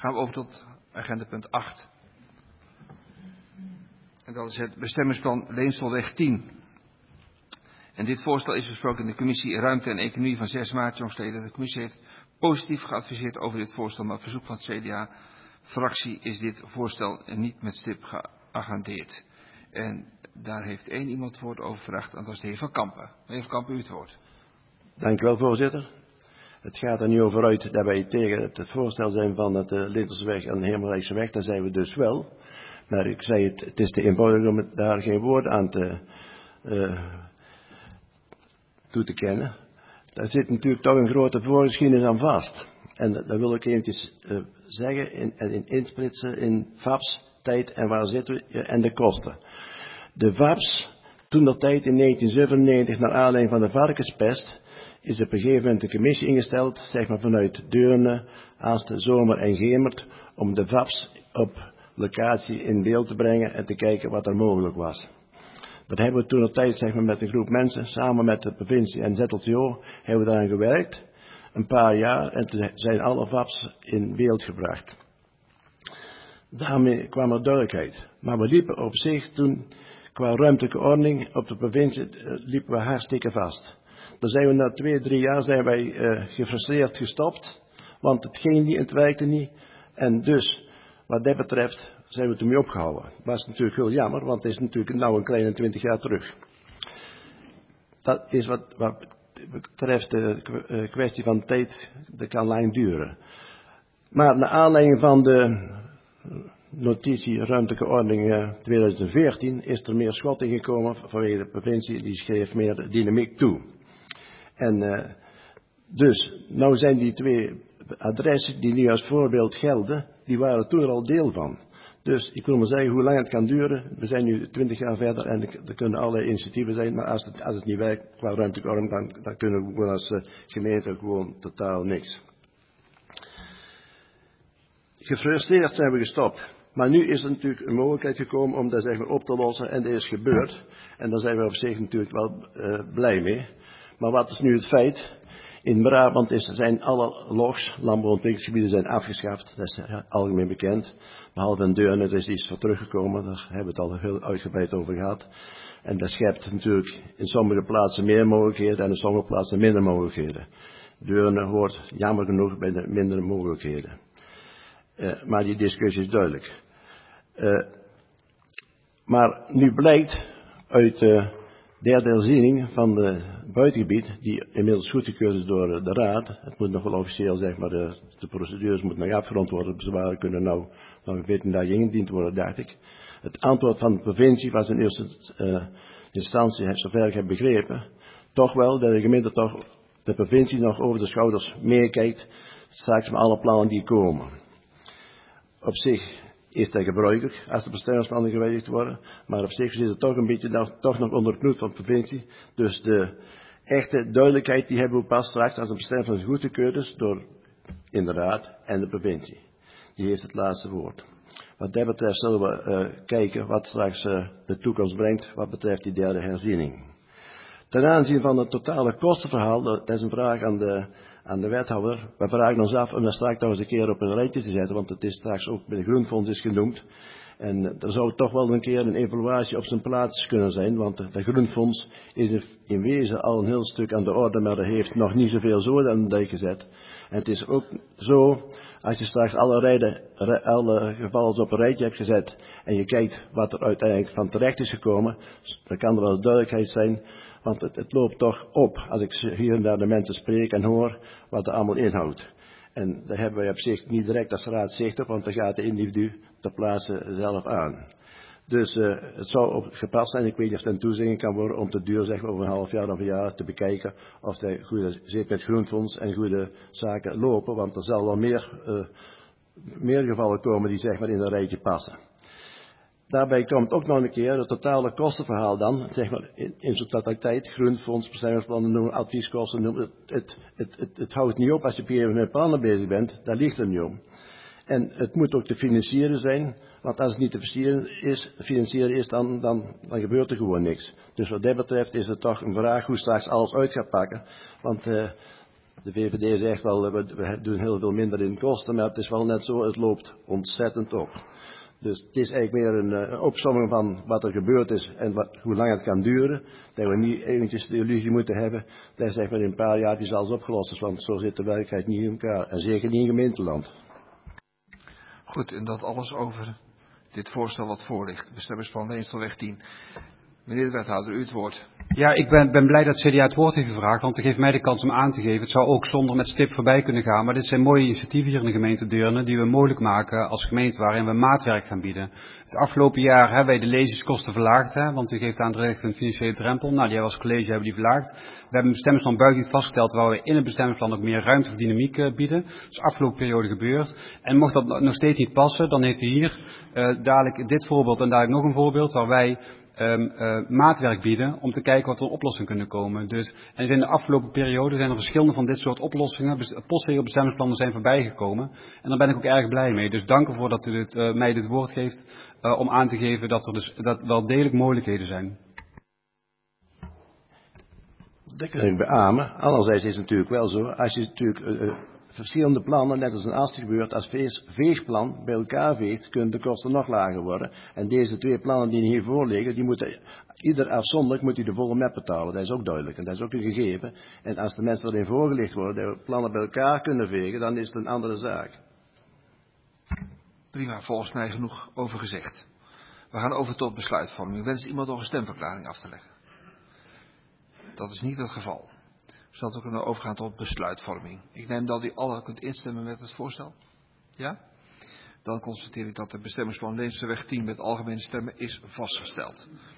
gaan we over tot agenda punt 8. En dat is het bestemmingsplan Leenstolweg 10. En dit voorstel is besproken in de commissie Ruimte en Economie van 6 maart, jongstleden. De commissie heeft positief geadviseerd over dit voorstel, maar op verzoek van het CDA-fractie is dit voorstel niet met stip geagendeerd. En daar heeft één iemand het woord over gevraagd, en dat is de heer Van Kampen. Meneer Van Kampen, u het woord. Dank u wel, voorzitter. Het gaat er nu over uit dat wij tegen het voorstel zijn van het Lintelseweg en de Hemelrijkseweg. Daar zijn we dus wel. Maar ik zei het is te eenvoudig om daar geen woord aan toe te kennen. Daar zit natuurlijk toch een grote voorgeschiedenis aan vast. En dat wil ik eventjes zeggen en insplitsen in VAPS, tijd en waar zitten we en de kosten. De VAPS, toen dat tijd in 1997, naar aanleiding van de varkenspest, is op een gegeven moment een commissie ingesteld, zeg maar vanuit Deurne, Aalst, Zomer en Gemert, om de VAPS op locatie in beeld te brengen en te kijken wat er mogelijk was. Dat hebben we toen op tijd, zeg maar, met een groep mensen, samen met de provincie en ZLTO, hebben we daaraan gewerkt, een paar jaar, en toen zijn alle VAPS in beeld gebracht. Daarmee kwam er duidelijkheid. Maar we liepen op zich toen, qua ruimtelijke ordening, op de provincie, liepen we hartstikke vast. Dan zijn we na 2-3 jaar zijn wij gefrustreerd gestopt, want het ging niet, het werkte niet. En dus, wat dat betreft, zijn we ermee opgehouden. Dat was natuurlijk heel jammer, want het is natuurlijk nou een kleine 20 jaar terug. Dat is wat betreft de kwestie van tijd, dat kan lang duren. Maar naar aanleiding van de notitie ruimtelijke ordening 2014 is er meer schotting gekomen vanwege de provincie, die schreef meer dynamiek toe. En dus, nou zijn die 2 adressen die nu als voorbeeld gelden, die waren toen er al deel van. Dus ik wil maar zeggen hoe lang het kan duren. We zijn nu 20 jaar verder en er kunnen allerlei initiatieven zijn, maar als het niet werkt qua ruimtelijke ordening, dan kunnen we gewoon als gemeente gewoon totaal niks. Gefrustreerd zijn we gestopt. Maar nu is er natuurlijk een mogelijkheid gekomen om dat, zeg maar, op te lossen en dat is gebeurd. En daar zijn we op zich natuurlijk wel blij mee. Maar wat is nu het feit? In Brabant zijn alle logs, landbouwontwikkelingsgebieden zijn afgeschaft. Dat is algemeen bekend. Behalve in Deurne, er is iets voor teruggekomen. Daar hebben we het al heel uitgebreid over gehad. En dat schept natuurlijk in sommige plaatsen meer mogelijkheden en in sommige plaatsen minder mogelijkheden. Deurne hoort jammer genoeg bij de mindere mogelijkheden. Maar die discussie is duidelijk. Maar nu blijkt uit de derde herziening van het buitengebied, die inmiddels goedgekeurd is door de Raad. Het moet nog wel officieel, zeg maar, de procedures moeten nog afgerond worden. De bezwaren kunnen nou nog 14 dagen ingediend worden, dacht ik. Het antwoord van de provincie was in eerste instantie, zover ik heb begrepen, toch wel dat de gemeente toch de provincie nog over de schouders meekijkt, straks met alle plannen die komen. Op zich is dat gebruikelijk als de bestemmingsplannen gewijzigd worden, maar op zich is het toch een beetje toch nog onder het knoet van de provincie. Dus de echte duidelijkheid die hebben we pas straks als een bestemmingsplan goedgekeurd is door in de Raad en de provincie. Die heeft het laatste woord. Wat dat betreft zullen we kijken wat straks de toekomst brengt wat betreft die derde herziening. Ten aanzien van het totale kostenverhaal, dat is een vraag aan de wethouder. We vragen ons af om dat straks nog eens een keer op een rijtje te zetten, want het is straks ook bij de Groenfonds is genoemd. En er zou toch wel een keer een evaluatie op zijn plaats kunnen zijn, want de Groenfonds is in wezen al een heel stuk aan de orde, maar er heeft nog niet zoveel zoden aan de dijk gezet. En het is ook zo, als je straks alle gevallen op een rijtje hebt gezet en je kijkt wat er uiteindelijk van terecht is gekomen, dan kan er wel duidelijkheid zijn. Want het loopt toch op als ik hier en daar de mensen spreek en hoor wat er allemaal inhoudt. En daar hebben wij op zich niet direct als raad zicht op, want daar gaat de individu ter plaatse zelf aan. Dus het zou gepast zijn, ik weet niet of het een toezegging kan worden om te duur, zeg maar, over een half jaar of een jaar te bekijken of de goede, zeker met Groenfonds en goede zaken lopen, want er zal wel meer gevallen komen die, zeg maar, in een rijtje passen. Daarbij komt ook nog een keer het totale kostenverhaal dan, zeg maar, in zijn totaliteit, Groenfonds, bestemmingsplannen noemen, advieskosten noemen. Het houdt niet op als je op een gegeven moment met plannen bezig bent, daar ligt het niet om. En het moet ook te financieren zijn, want als het niet te financieren is, dan gebeurt er gewoon niks. Dus wat dat betreft is het toch een vraag hoe straks alles uit gaat pakken, want De VVD zegt wel, we doen heel veel minder in kosten, maar het is wel net zo, het loopt ontzettend op. Dus het is eigenlijk meer een opsomming van wat er gebeurd is en hoe lang het kan duren. Dat we niet eventjes de illusie moeten hebben dat zeg maar in een paar jaar is alles opgelost is, want zo zit de werkelijkheid niet in elkaar. En zeker niet in gemeenteland. Goed, en dat alles over dit voorstel wat voor ligt. Bestemmingsplan Leenselweg 10. Meneer de wethouder, u het woord. Ja, ik ben blij dat CDA het woord heeft gevraagd, want het geeft mij de kans om aan te geven. Het zou ook zonder met stip voorbij kunnen gaan, maar dit zijn mooie initiatieven hier in de gemeente Deurne die we mogelijk maken als gemeente waarin we maatwerk gaan bieden. Het afgelopen jaar hebben wij de lezingskosten verlaagd, want u geeft aan terecht een financiële drempel. Nou, die hebben we als college hebben die verlaagd. We hebben een bestemmingsplan buiten iets vastgesteld waar we in het bestemmingsplan ook meer ruimte voor dynamiek bieden. Dat is de afgelopen periode gebeurd. En mocht dat nog steeds niet passen, dan heeft u hier dadelijk dit voorbeeld en dadelijk nog een voorbeeld waar wij maatwerk bieden om te kijken wat er oplossingen kunnen komen. Dus, en in de afgelopen periode zijn er verschillende van dit soort oplossingen, postregelbestemmingsplannen zijn voorbijgekomen. En daar ben ik ook erg blij mee. Dus dank ervoor dat u mij dit woord geeft om aan te geven dat er dus dat wel degelijk mogelijkheden zijn. Dat kan ik beamen. Anderzijds is het natuurlijk wel zo, als je natuurlijk verschillende plannen, net als een AST gebeurt, als veegplan bij elkaar veegt, kunnen de kosten nog lager worden. En deze twee plannen die hier voorliggen, die moeten, ieder afzonderlijk moet die de volle map betalen. Dat is ook duidelijk en dat is ook een gegeven. En als de mensen erin voorgelegd worden, dat we plannen bij elkaar kunnen vegen, dan is het een andere zaak. Prima, volgens mij genoeg over gezegd. We gaan over tot besluitvorming. Wens iemand nog een stemverklaring af te leggen? Dat is niet het geval. Zodat we kunnen overgaan tot besluitvorming. Ik neem dat u alle kunt instemmen met het voorstel. Ja? Dan constateer ik dat de bestemmingsplan Leenselweg 10 met algemene stemmen is vastgesteld.